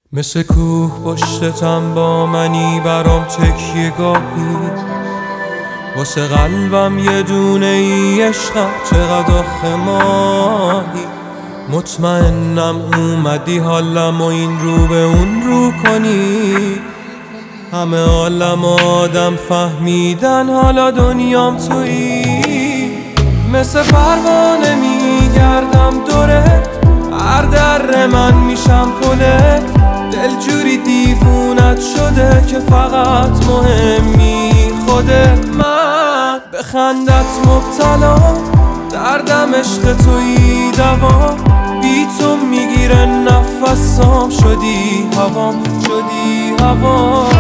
مثل کوه پشتتم با منی برام تکیه گاهی، واسه قلبم یه دونه ای عشقم چقدر آخه ماهی. مطمئنم اومدی حالم و این رو به اون رو کنی، همه عالم آدم فهمیدن حالا دنیام تویی. مثل پروانه میگردم دورت، هر در من میشم پلت، دل جوری دیوونت شده که فقط مهمی خودت. من به خندت مبتلا، دردم عشق تویی دوا، بی تو میگیره نفسام، شدی هوام شدی هوام.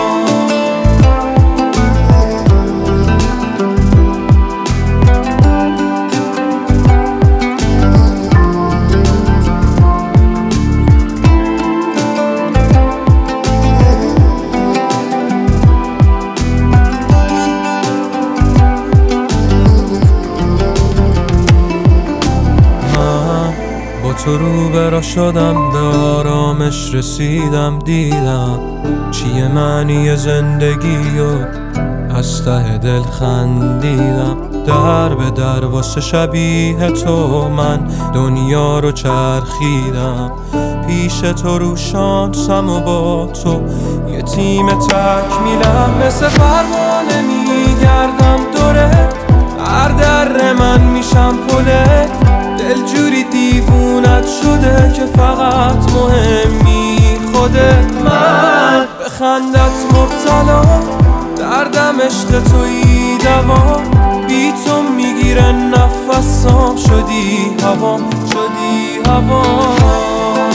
تو روبرا شدم، به آرامش رسیدم، دیدم چیه معنی زندگی و از ته دل خندیدم. در به در واسه شبیه تو من دنیا رو چرخیدم، پیش تو رو شانسم و با تو یه تیم تکمیلم. مثل پروانه میگردم دورت، هر در من میشم پلت، دل جوری دیوونت شده که فقط مهمی خودت. من به خندت مبتلا، دردم عشق تویی دوا، بی تو میگیره نفسام، شدی هوام شدی هوام.